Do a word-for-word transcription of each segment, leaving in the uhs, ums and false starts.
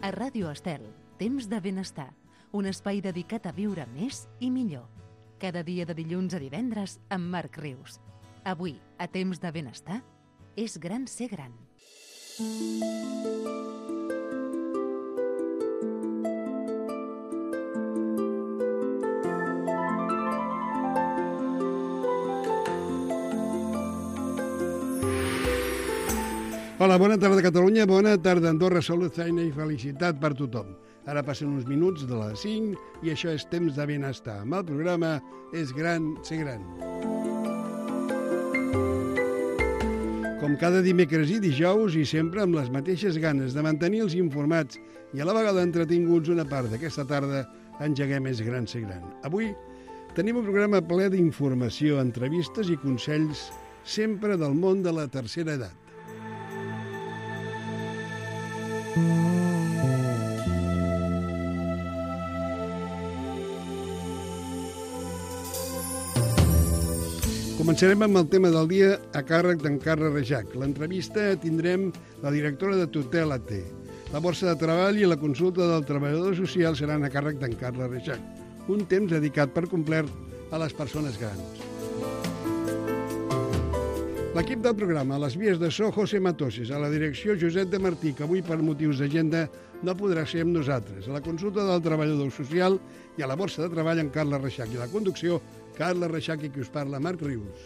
A Ràdio Estel, temps de benestar, un espai dedicat a viure més i millor. Cada dia de dilluns a divendres amb Marc Rius. Avui, a temps de benestar, és gran ser gran. Hola, bona tarda Catalunya, bona tarda Andorra, salut, feina i felicitat per tothom. Ara passen uns minuts de les cinc i això és temps de benestar. Amb el programa És gran ser gran. Com cada dimecres i dijous i sempre amb les mateixes ganes de mantenir-los informats i a la vegada entretinguts una part d'aquesta tarda engeguem És gran ser gran. Avui tenim un programa ple d'informació, entrevistes i consells sempre del món de la tercera edat. Començarem amb el tema del dia a càrrec d'en Carla Reixac. L'entrevista tindrem la directora de Tutela T. La borsa de treball i la consulta del treballador social seran a càrrec d'en Carla Reixac. Un temps dedicat per complet a les persones grans. L'equip del programa, a les vies de so, José Matoses, a la direcció Josep de Martí, que avui per motius d'agenda no podrà ser amb nosaltres, a la consulta del treballador social i a la borsa de treball en Carla Reixac i a la conducció, Carla Reixac i qui us parla, Marc Rius.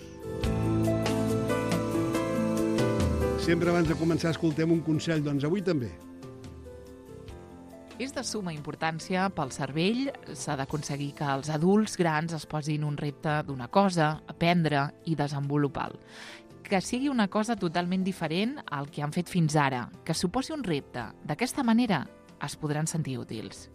Sempre abans de començar escoltem un consell, doncs avui també. És de summa importància pel cervell, s'ha d'aconseguir que els adults grans es posin un repte d'una cosa, aprendre i desenvolupar-lo. Que sigui una cosa totalment diferent al que han fet fins ara, que suposi un repte. D'aquesta manera es podran sentir útils.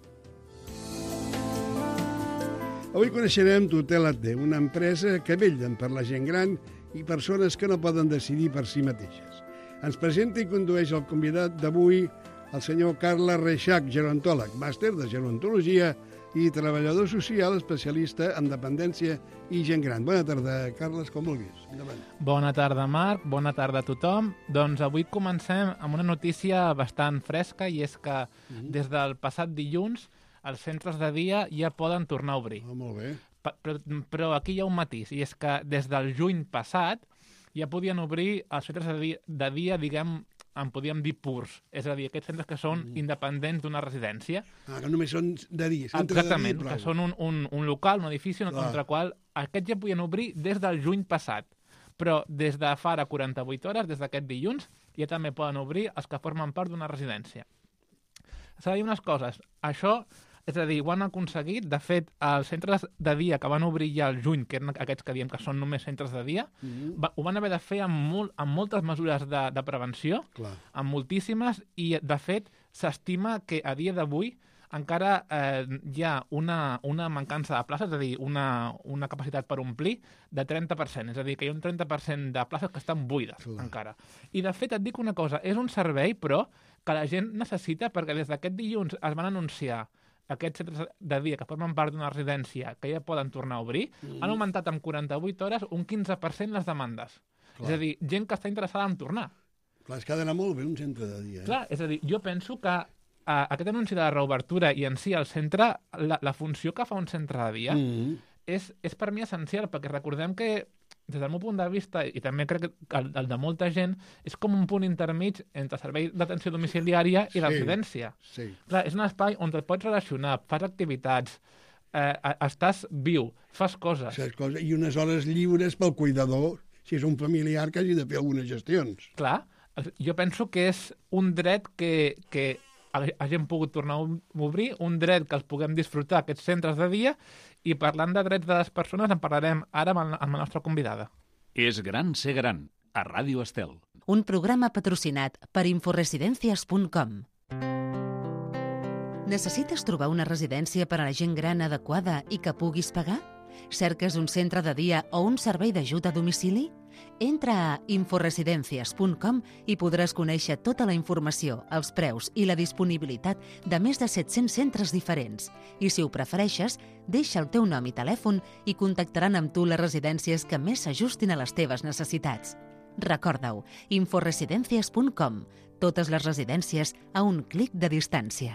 Avui coneixerem Tutela T, una empresa que vetlla per la gent gran i persones que no poden decidir per si mateixes. Ens presenta i condueix el convidat d'avui, el senyor Carla Reixac, gerontòleg, màster de gerontologia i treballador social especialista en dependència i gent gran. Bona tarda, Carles, com vulguis. Endavant. Bona tarda, Marc. Bona tarda a tothom. Doncs avui comencem amb una notícia bastant fresca i és que uh-huh. des del passat dilluns els centres de dia ja poden tornar a obrir. Oh, molt bé. Pa- però, però aquí hi ha un matís, i és que des del juny passat ja podien obrir els centres de dia, de dia diguem, en podíem dir purs, és a dir, aquests centres que són mm. independents d'una residència. Ah, que només són de dia, centre Exactament, de dia, que són un, un, un local, un edifici, Clar. contra el qual aquests ja podien obrir des del juny passat. Però des de fa ara quaranta-vuit hores, des d'aquest dilluns, ja també poden obrir els que formen part d'una residència. S'ha de dir unes coses. Això, és a dir, ho han aconseguit. De fet, els centres de dia que van obrir ja al juny, que eren aquests que diem que són només centres de dia, mm-hmm. va, ho van haver de fer amb, molt, amb moltes mesures de, de prevenció, Clar. amb moltíssimes, i de fet s'estima que a dia d'avui encara eh, hi ha una, una mancança de places, és a dir, una, una capacitat per omplir de trenta per cent, és a dir, que hi ha un trenta per cent de places que estan buides Clar. encara. I de fet et dic una cosa, és un servei però que la gent necessita perquè des d'aquest dilluns es van anunciar aquests centres de dia que formen part d'una residència que ja poden tornar a obrir, mm. han augmentat en quaranta-vuit hores un quinze per cent les demandes. Clar. És a dir, gent que està interessada en tornar. Clar, és que ha d'anar molt bé un centre de dia. Eh? Clar, és a dir, jo penso que uh, aquest anunci de la reobertura i en si el centre, la, la funció que fa un centre de dia mm. és, és per mi essencial, perquè recordem que des del meu punt de vista, i també crec que el, el de molta gent, és com un punt intermig entre servei d'atenció domiciliària i sí, la residència. Sí. Clar, és un espai on et pots relacionar, fas activitats, eh, estàs viu, fas coses. Fas coses. I unes hores lliures pel cuidador, si és un familiar que hagi de fer algunes gestions. Clar, jo penso que és un dret que, que hagin pogut tornar a obrir, un dret que els puguem disfrutar aquests centres de dia. I parlant de drets de les persones en parlarem ara amb, el, amb la nostra convidada. És gran ser gran, a Ràdio Estel. Un programa patrocinat per inforesidencias punt com. Necessites trobar una residència per a la gent gran adequada i que puguis pagar? Cerques un centre de dia o un servei d'ajut a domicili? Entra a inforesidencias punt com i podràs conèixer tota la informació, els preus i la disponibilitat de més de set-cents centres diferents. I si ho prefereixes, deixa el teu nom i telèfon i contactaran amb tu les residències que més s'ajustin a les teves necessitats. Recorda-ho, inforesidencies punt com. Totes les residències a un clic de distància.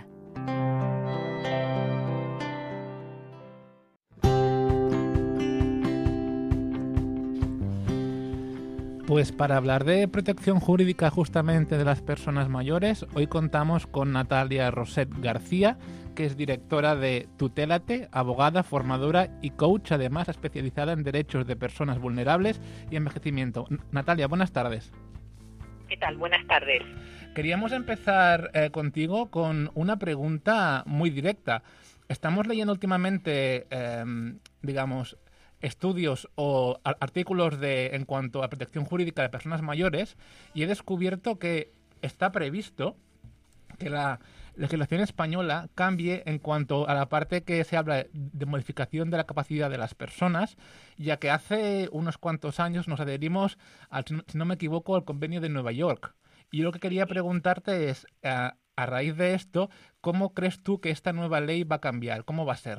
Pues para hablar de protección jurídica justamente de las personas mayores, hoy contamos con Natalia Roset García, que es directora de Tutélate, abogada, formadora y coach, además especializada en derechos de personas vulnerables y envejecimiento. Natalia, buenas tardes. ¿Qué tal? Buenas tardes. Queríamos empezar eh, contigo con una pregunta muy directa. Estamos leyendo últimamente, eh, digamos, estudios o artículos de en cuanto a protección jurídica de personas mayores y he descubierto que está previsto que la legislación española cambie en cuanto a la parte que se habla de modificación de la capacidad de las personas, ya que hace unos cuantos años nos adherimos, al, si no me equivoco, al Convenio de Nueva York. Y lo que quería preguntarte es, a, a raíz de esto, ¿cómo crees tú que esta nueva ley va a cambiar? ¿Cómo va a ser?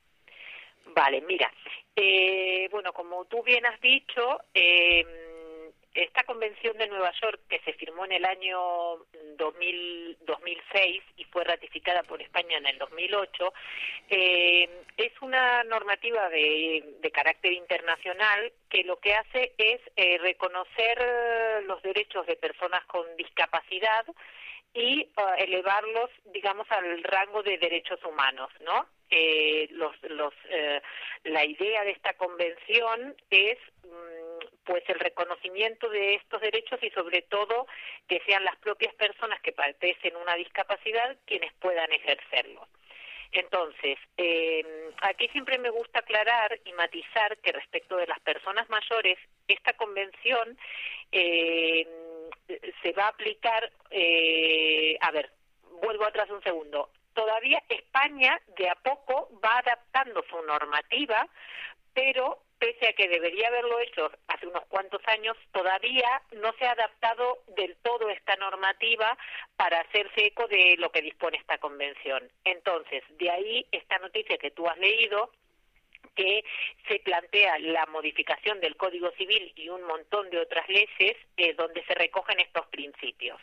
Vale, mira, eh, bueno, como tú bien has dicho, eh, esta Convención de Nueva York, que se firmó en el año dos mil, dos mil seis y fue ratificada por España en el dos mil ocho, eh, es una normativa de, de carácter internacional que lo que hace es eh, reconocer los derechos de personas con discapacidad y uh, elevarlos, digamos, al rango de derechos humanos, ¿no? Eh, los, los, eh, la idea de esta convención es, mm, pues, el reconocimiento de estos derechos y, sobre todo, que sean las propias personas que padecen una discapacidad quienes puedan ejercerlo. Entonces, eh, aquí siempre me gusta aclarar y matizar que respecto de las personas mayores, esta convención eh, se va a aplicar, eh, a ver, vuelvo atrás un segundo, todavía España de a poco va adaptando su normativa, pero pese a que debería haberlo hecho hace unos cuantos años, todavía no se ha adaptado del todo esta normativa para hacerse eco de lo que dispone esta convención. Entonces, de ahí esta noticia que tú has leído, que se plantea la modificación del Código Civil y un montón de otras leyes eh, donde se recogen estos principios.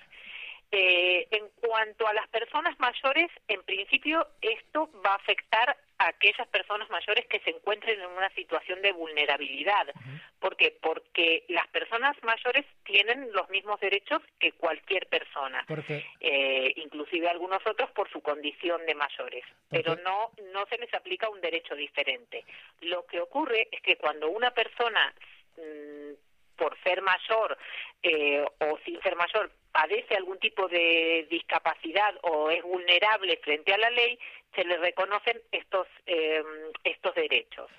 Eh, en cuanto a las personas mayores, en principio esto va a afectar a aquellas personas mayores que se encuentren en una situación de vulnerabilidad. Uh-huh. ¿Por qué? Porque las personas mayores tienen los mismos derechos que cualquier persona, eh, inclusive algunos otros por su condición de mayores, pero no, no se les aplica un derecho diferente. Lo que ocurre es que cuando una persona mmm, por ser mayor eh, o sin ser mayor padece algún tipo de discapacidad o es vulnerable frente a la ley, se le reconocen estos eh, estos derechos.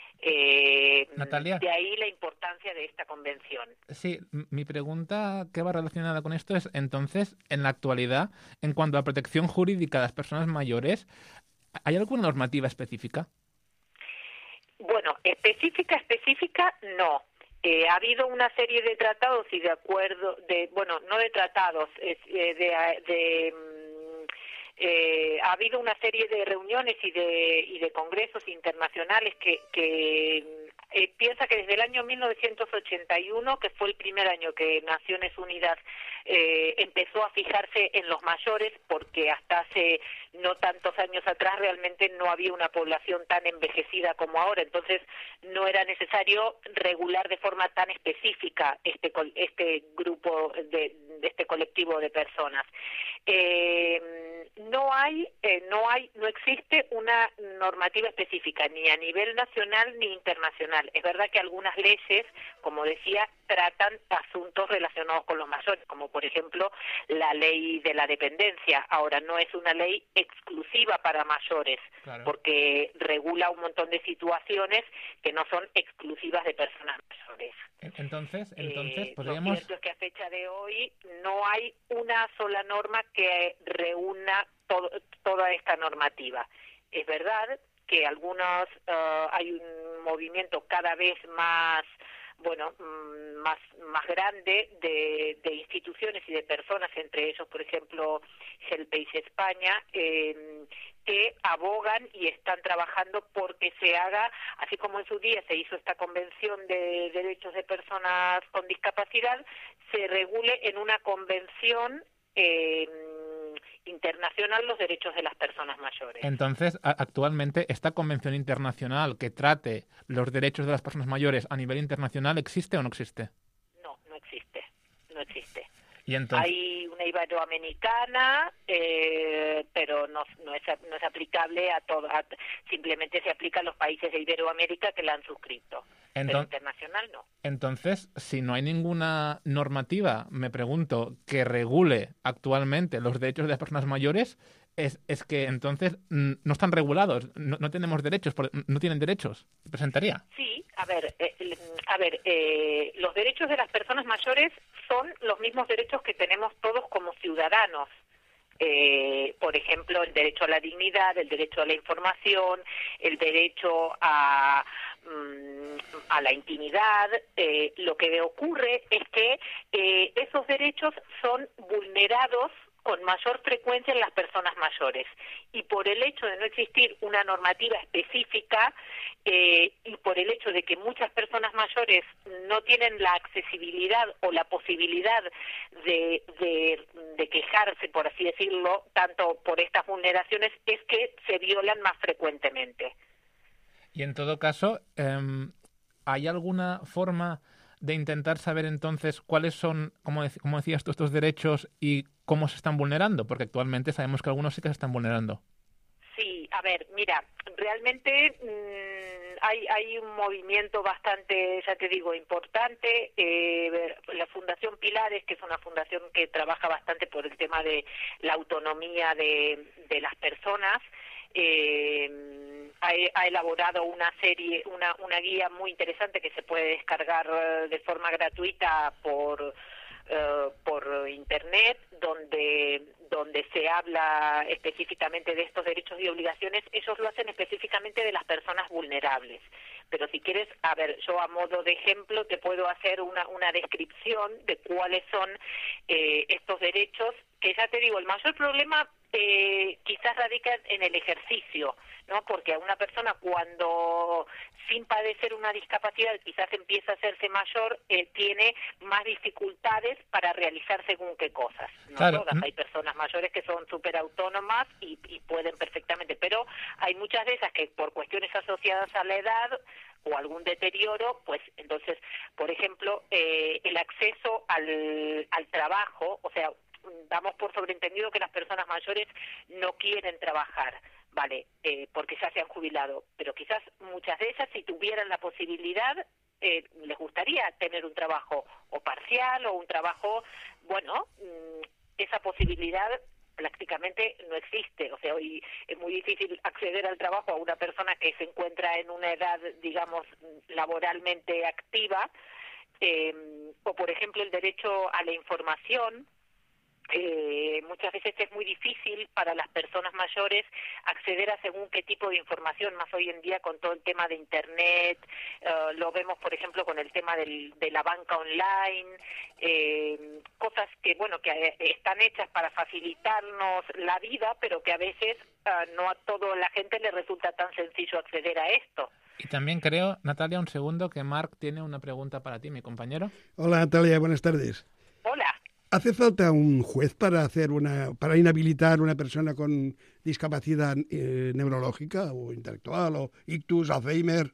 Eh, Natalia, de ahí la importancia de esta convención. Sí, mi pregunta que va relacionada con esto es, entonces, en la actualidad, en cuanto a protección jurídica de las personas mayores, ¿hay alguna normativa específica? Bueno, específica, específica, no. Eh, ha habido una serie de tratados y de acuerdos, de, bueno, no de tratados, es, eh, de, de eh, ha habido una serie de reuniones y de y de congresos internacionales que, que eh, piensa que desde el año mil novecientos ochenta y uno, que fue el primer año que Naciones Unidas eh, empezó a fijarse en los mayores, porque hasta hace no tantos años atrás realmente no había una población tan envejecida como ahora, entonces no era necesario regular de forma tan específica este este grupo de, de este colectivo de personas. Eh, no hay eh, no hay no existe una normativa específica ni a nivel nacional ni internacional. Es verdad que algunas leyes, como decía, tratan asuntos relacionados con los mayores, como por ejemplo la ley de la dependencia. Ahora no es una ley exclusiva para mayores, claro, porque regula un montón de situaciones que no son exclusivas de personas mayores. Entonces, entonces eh, podríamos... Lo cierto es que a fecha de hoy no hay una sola norma que reúna todo, toda esta normativa. Es verdad que algunos uh, hay un movimiento cada vez más bueno, más más grande de, de instituciones y de personas, entre ellos, por ejemplo, Helpage España, eh, que abogan y están trabajando porque se haga, así como en su día se hizo esta Convención de Derechos de Personas con Discapacidad, se regule en una convención eh, internacional los derechos de las personas mayores. Entonces, a- actualmente, ¿esta convención internacional que trate los derechos de las personas mayores a nivel internacional existe o no existe? No, no existe, no existe. Y entonces, Hay una iberoamericana, eh, pero no, no, es, no es aplicable a todo, a- simplemente se aplica a los países de Iberoamérica que la han suscrito, pero enton- internacional no. entonces, si no hay ninguna normativa, me pregunto, que regule actualmente los derechos de las personas mayores, es, es que entonces mm, no están regulados, no, no tenemos derechos, por- no tienen derechos. ¿Presentaría? Sí, a ver, eh, el- a ver, eh, los derechos de las personas mayores son los mismos derechos que tenemos todos como ciudadanos. Eh, por ejemplo, el derecho a la dignidad, el derecho a la información, el derecho a, mm, a la intimidad. Eh, lo que ocurre es que eh, esos derechos son vulnerados con mayor frecuencia en las personas mayores, y por el hecho de no existir una normativa específica eh, y por el hecho de que muchas personas mayores no tienen la accesibilidad o la posibilidad de, de, de quejarse, por así decirlo, tanto por estas vulneraciones, es que se violan más frecuentemente. Y en todo caso, em, ¿hay alguna forma de intentar saber entonces cuáles son, como, dec- como decías tú, estos derechos y cómo se están vulnerando? Porque actualmente sabemos que algunos sí que se están vulnerando. Sí, a ver, mira, realmente mmm, hay, hay un movimiento bastante, ya te digo, importante. Eh, la Fundación Pilares, que es una fundación que trabaja bastante por el tema de la autonomía de, de las personas, eh, ha, ha elaborado una serie, una, una guía muy interesante que se puede descargar eh, de forma gratuita por eh, por internet, donde donde se habla específicamente de estos derechos y obligaciones. Ellos lo hacen específicamente de las personas vulnerables. Pero si quieres, a ver, yo a modo de ejemplo te puedo hacer una, una descripción de cuáles son eh, estos derechos, que ya te digo, el mayor problema eh, quizás radica en el ejercicio, ¿no? Porque a una persona cuando sin padecer una discapacidad quizás empieza a hacerse mayor, eh, tiene más dificultades para realizar según qué cosas. No Claro. todas, hay personas mayores que son súper autónomas y, y pueden perfectamente, pero hay muchas de esas que por cuestiones asociadas a la edad o algún deterioro, pues entonces, por ejemplo, eh, el acceso al, al trabajo, o sea, damos por sobreentendido que las personas mayores no quieren trabajar, vale, eh, porque ya se han jubilado, pero quizás muchas de ellas, si tuvieran la posibilidad, eh, les gustaría tener un trabajo o parcial o un trabajo, bueno, mmm, esa posibilidad prácticamente no existe. O sea, hoy es muy difícil acceder al trabajo a una persona que se encuentra en una edad, digamos, laboralmente activa, eh, o por ejemplo el derecho a la información. Eh, muchas veces es muy difícil para las personas mayores acceder a según qué tipo de información, más hoy en día con todo el tema de internet, uh, lo vemos por ejemplo con el tema del, de la banca online, eh, cosas que bueno que están hechas para facilitarnos la vida, pero que a veces uh, no a toda la gente le resulta tan sencillo acceder a esto. Y también creo, Natalia, un segundo, que Marc tiene una pregunta para ti, mi compañero. Hola Natalia, buenas tardes. Hola. ¿Hace falta un juez para hacer una, para inhabilitar a una persona con discapacidad eh, neurológica o intelectual o ictus, Alzheimer?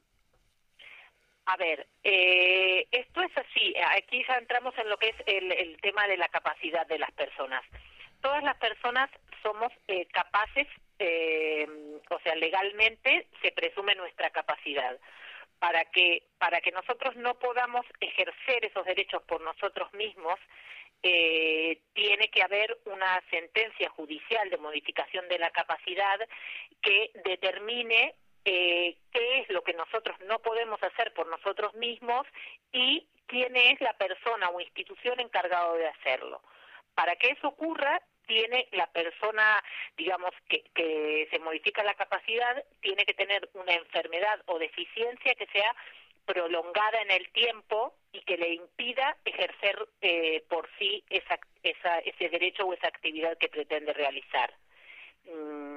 A ver, eh, esto es así. Aquí ya entramos en lo que es el, el tema de la capacidad de las personas. Todas las personas somos eh, capaces, eh, o sea, legalmente se presume nuestra capacidad. Para que, para que nosotros no podamos ejercer esos derechos por nosotros mismos, eh, tiene que haber una sentencia judicial de modificación de la capacidad que determine eh, qué es lo que nosotros no podemos hacer por nosotros mismos y quién es la persona o institución encargado de hacerlo. Para que eso ocurra, tiene la persona, digamos, que, que se modifica la capacidad, tiene que tener una enfermedad o deficiencia que sea prolongada en el tiempo y que le impida ejercer eh, por sí esa, esa, ese derecho o esa actividad que pretende realizar. Mm,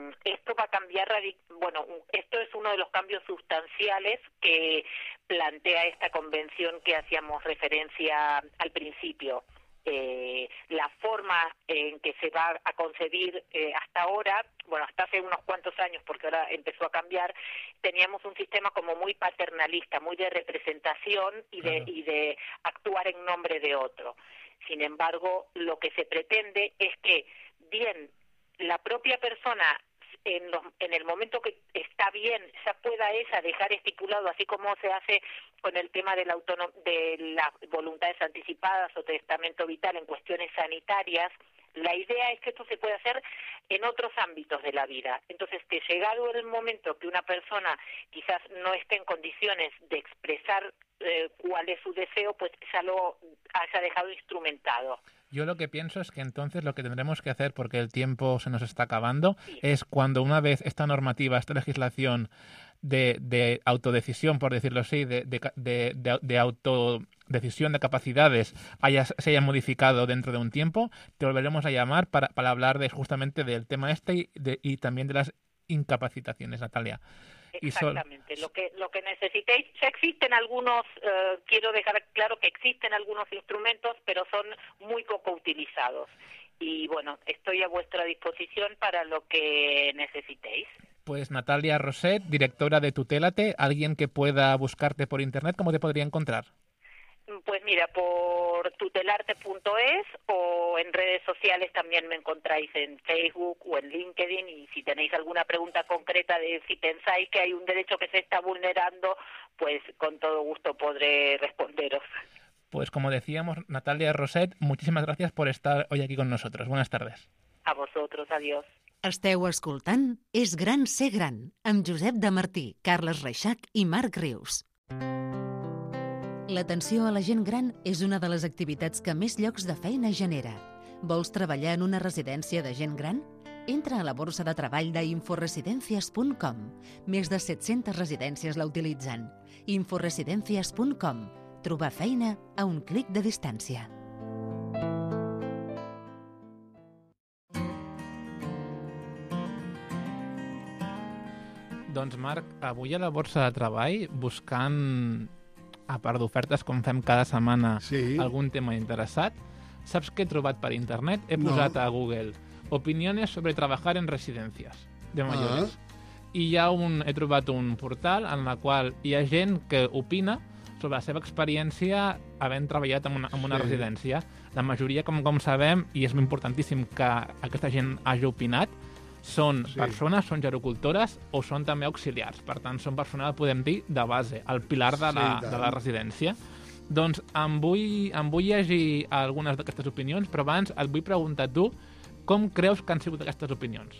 esto va a cambiar, bueno, esto es uno de los cambios sustanciales que plantea esta convención que hacíamos referencia al principio. Eh, la forma en que se va a concebir eh, hasta ahora, bueno, hasta hace unos cuantos años, porque ahora empezó a cambiar, teníamos un sistema como muy paternalista, muy de representación y de, claro. y de actuar en nombre de otro. Sin embargo, lo que se pretende es que, bien, la propia persona en, los, en el momento que está bien, ya pueda ella dejar estipulado, así como se hace con el tema de, la autonom- de las voluntades anticipadas o testamento vital en cuestiones sanitarias. La idea es que esto se puede hacer en otros ámbitos de la vida. Entonces, que llegado el momento que una persona quizás no esté en condiciones de expresar eh, cuál es su deseo, pues ya lo haya dejado instrumentado. Yo lo que pienso es que entonces lo que tendremos que hacer, porque el tiempo se nos está acabando, sí. es cuando una vez esta normativa, esta legislación de, de autodecisión, por decirlo así, de, de, de, de, de autodecisión de capacidades haya, se haya modificado dentro de un tiempo, te volveremos a llamar para, para hablar de justamente del tema este y, de, y también de las incapacitaciones, Natalia. Exactamente, lo que lo que necesitéis. Ya existen algunos, eh, quiero dejar claro que existen algunos instrumentos, pero son muy poco utilizados. Y bueno, estoy a vuestra disposición para lo que necesitéis. Pues Natalia Roset, directora de Tutélate, alguien que pueda buscarte por internet, ¿cómo te podría encontrar? Pues mira, por tutelarte punto es o en redes sociales también me encontráis en Facebook o en LinkedIn, y si tenéis alguna pregunta concreta de si pensáis que hay un derecho que se está vulnerando, pues con todo gusto podré responderos. Pues como decíamos, Natalia Roset, muchísimas gracias por estar hoy aquí con nosotros. Buenas tardes. A vosotros, adiós. Esteu escoltant És gran ser gran, amb Josep de Martí, Carles Reixac i Marc Rius. L'atenció a la gent gran és una de les activitats que més llocs de feina genera. Vols treballar en una residència de gent gran? Entra a la borsa de treball d'inforesidencias punt com. Més de set-centes residències la utilitzen. inforesidencias punt com. Trobar feina a un clic de distància. Doncs Marc, avui a la borsa de treball, buscant, a part d'ofertes com fem cada setmana, sí. algun tema interessat, saps què he trobat per internet? He no. posat a Google opiniones sobre trabajar en residencias de mayores. Ah. I hi ha un, he trobat un portal en la qual hi ha gent que opina sobre la seva experiència havent treballat en una, en una sí. residència. La majoria, com, com sabem, i és importantíssim que aquesta gent hagi opinat, són sí. persones, són gerocultores o són també auxiliars. Per tant, són persones, podem dir, de base, el pilar de la, sí, de la residència. Doncs em vull, em vull llegir algunes d'aquestes opinions, però abans et vull preguntar tu com creus que han sigut aquestes opinions?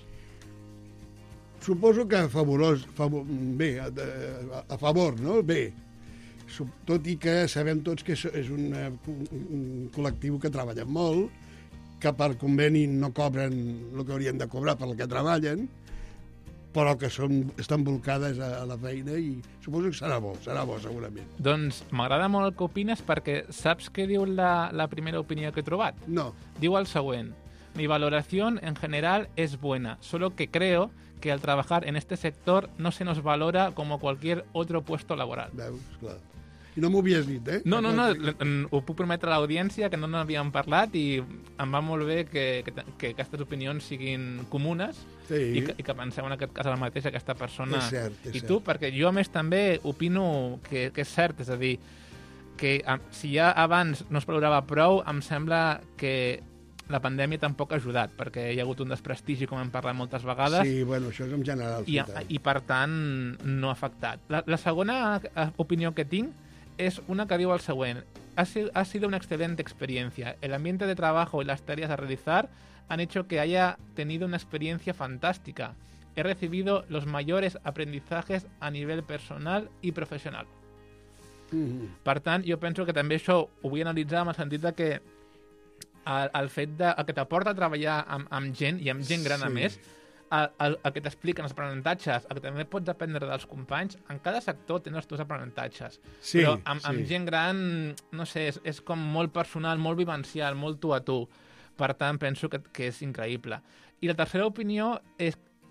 Suposo que favorós, favor, bé, a, a favor, no? Bé, tot i que sabem tots que és un, un col·lectiu que treballa molt, que per conveni no cobren el que haurien de cobrar per el que treballen, però que són, estan volcades a, a la feina i suposo que serà bo, serà bo segurament. Doncs m'agrada molt el que opines perquè saps què diu la, la primera opinió que he trobat? No. Diu el següent: mi valoración en general es buena, solo que creo que al trabajar en este sector no se nos valora como cualquier otro puesto laboral. Veus, clar. I no m'ho havies dit, eh? No, no, no, ho puc prometre a l'audiència, que no n'havíem parlat i em va molt bé que, que, que aquestes opinions siguin comunes sí. i, que, i que penseu en aquest cas el mateix aquesta persona. És cert, és I cert. tu, perquè jo a més també opino que, que és cert, és a dir, que si ja abans no es valorava prou, em sembla que la pandèmia tampoc ha ajudat, perquè hi ha hagut un desprestigi, com hem parlat moltes vegades. Sí, bueno, això és en general. I, i per tant, no ha afectat. La, la segona opinió que tinc es una que diu el següent: ha sido, ha sido una excelente experiencia. El ambiente de trabajo y las tareas a realizar han hecho que haya tenido una experiencia fantástica. He recibido los mayores aprendizajes a nivel personal y profesional. Mm-hmm. Per tant, jo penso que també això ho vull analitzar en el sentit de que el, el fet de, el que t'aporta a treballar amb, amb gent, i amb gent gran sí. a més, el, el, el que t'expliquen els aprenentatges, el que també pots aprendre dels companys, en cada sector tens els teus aprenentatges. Sí, però amb, sí. amb gent gran, no sé, és, és com molt personal, molt vivencial, molt tu a tu. Per tant, penso que, que és increïble. I la tercera opinió és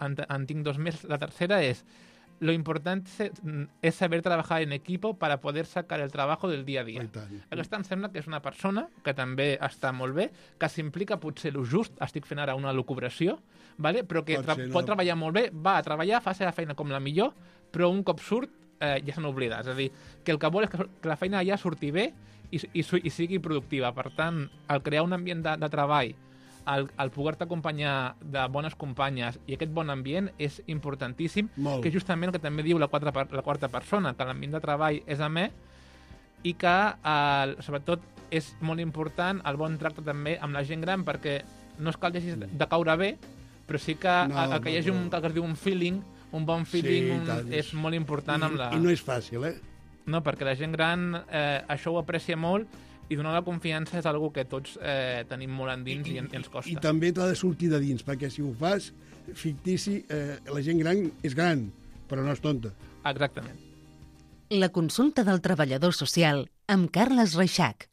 en, en tinc dos més. La tercera és, lo importante es saber trabajar en equipo para poder sacar el trabajo del dia a dia. Aquesta em sembla que és una persona que també està molt bé, que s'implica potser lo just, estic fent ara una lucubració, vale? Però que pot, tra no. pot treballar molt bé, va a treballar, fa la seva feina com la millor, però un cop surt eh, ja se n'oblida. És a dir, que el que vol és que, que la feina ja surti bé i, i, i sigui productiva. Per tant, el crear un ambient de, de treball, el, el poder-te acompanyar de bones companyes i aquest bon ambient és importantíssim, molt. Que és justament el que també diu la, quatre, la quarta persona, que l'ambient de treball és amè i que, eh, sobretot, és molt important el bon tracte també amb la gent gran, perquè no és que el deixis de caure bé, però sí que no, el, el que hi hagi un, que es diu un feeling, un bon feeling, sí, un, és molt important. I, amb la... I no és fàcil, eh? No, perquè la gent gran eh, això ho aprecia molt i donar la confiança és algo que tots eh, tenim molt endins i, i, i ens costa. I també t'ha de sortir de dins, perquè si ho fas fictici, eh, la gent gran és gran, però no és tonta. Exactament. La consulta del treballador social amb Carles Reixac.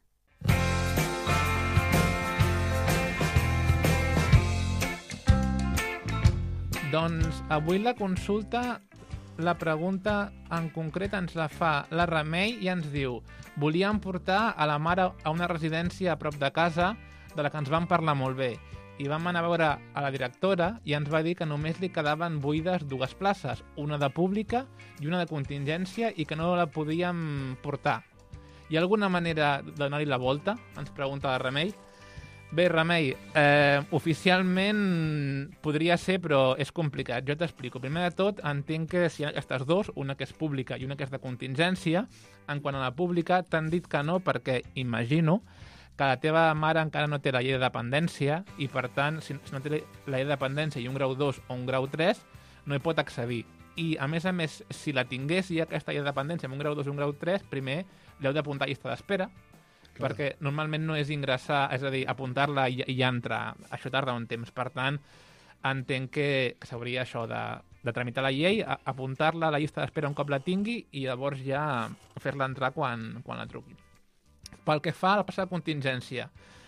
Doncs avui la consulta, la pregunta en concret ens la fa la Remei i ens diu: volíem portar a la mare a una residència a prop de casa de la que ens van parlar molt bé i vam anar a veure a la directora i ens va dir que només li quedaven buides dues places, una de pública i una de contingència, i que no la podíem portar. Hi ha alguna manera de donar-hi la volta? Ens pregunta la Remei. Bé, Remei, eh, oficialment podria ser, però és complicat. Jo t'explico. Primer de tot, entenc que si hi ha aquestes dues, una que és pública i una que és de contingència, en quant a la pública t'han dit que no perquè imagino que la teva mare encara no té la llei de dependència i, per tant, si no té la llei de dependència i un grau dos o un grau tres, no hi pot accedir. I, a més a més, si la tingués ja aquesta llei de dependència amb un grau dos o un grau tres, primer l'heu d'apuntar a llista d'espera, perquè normalment no és ingressar, és a dir, apuntar-la i, i ja entrar. Això tarda un temps. Per tant, entenc que, que s'hauria això de, de tramitar la llei, a, apuntar-la a la llista d'espera un cop la tingui i llavors ja fer-la entrar quan, quan la truqui. Pel que fa a la plaça de contingència,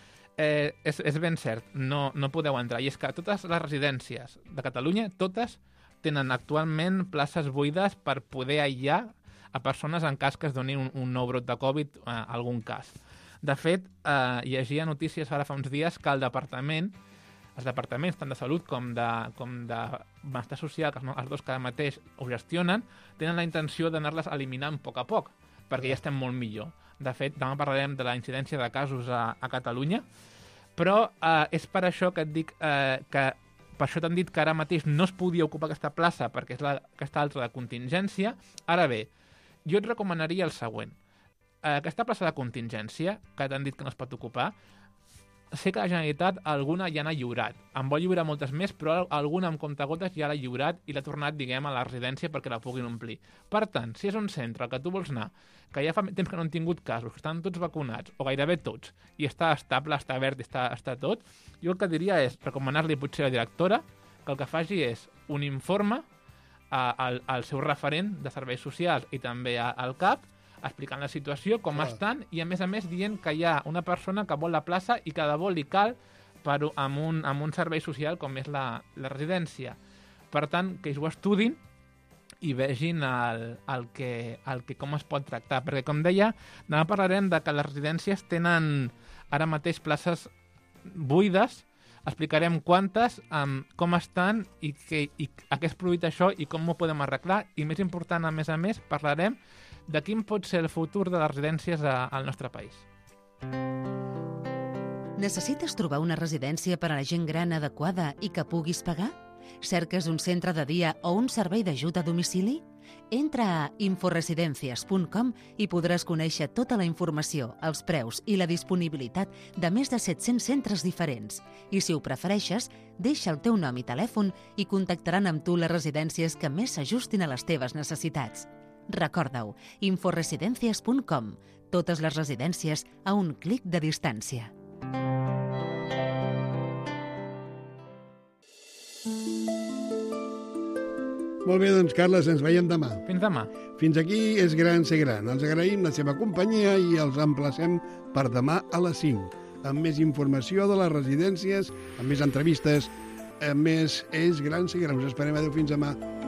eh, és, és ben cert, no, no podeu entrar. I és que totes les residències de Catalunya, totes tenen actualment places buides per poder aïllar a persones en cas que es doni un, un nou brot de Covid, eh, algun cas. De fet, eh, llegia notícies ara fa uns dies que el departament, els departaments tant de salut com de, com de benestar social, que els dos que ara mateix ho gestionen, tenen la intenció d'anar-les eliminant a poc a poc, perquè ja estem molt millor. De fet, demà parlarem de la incidència de casos a, a Catalunya, però eh, és per això que et dic eh, que per això t'han dit que ara mateix no es podia ocupar aquesta plaça perquè és la, aquesta altra de contingència. Ara bé, jo et recomanaria el següent. Aquesta plaça de contingència, que t'han dit que no es pot ocupar, sé que la Generalitat alguna ja n'ha lliurat. En vol lliurar moltes més, però alguna amb comptagotes ja l'ha lliurat i l'ha tornat, diguem, a la residència perquè la puguin omplir. Per tant, si és un centre al que tu vols anar, que ja fa temps que no han tingut casos, que estan tots vacunats, o gairebé tots, i està estable, està verd, està, està tot, jo el que diria és recomanar-li potser a la directora que el que faci és un informe a, al, al seu referent de serveis socials i també a, al C A P, explicant la situació, com ah. estan, i a més a més dient que hi ha una persona que vol la plaça i que de vol li cal per, amb, un, amb un servei social com és la, la residència. Per tant, que ells ho estudin i vegin el, el que, el que, com es pot tractar. Perquè, com deia, demà parlarem de que les residències tenen ara mateix places buides, explicarem quantes, um, com estan i, que, i a què és produït això i com ho podem arreglar. I més important, a més a més, parlarem de quin pot ser el futur de les residències a, al nostre país. Necessites trobar una residència per a la gent gran adequada i que puguis pagar? Cerques un centre de dia o un servei d'ajut a domicili? Entra a inforesidencias punt com i podràs conèixer tota la informació, els preus i la disponibilitat de més de set-cents centres diferents. I si ho prefereixes, deixa el teu nom i telèfon i contactaran amb tu les residències que més s'ajustin a les teves necessitats. Recorda-ho, inforesidencias punt com. Totes les residències a un clic de distància. Molt bé, doncs, Carles, ens veiem demà. Fins demà. Fins aquí és Gran Ser Gran. Els agraïm la seva companyia i els emplacem per demà a les cinc, amb més informació de les residències, amb més entrevistes més és gran, sí, gran. Us esperem. Adéu, fins demà.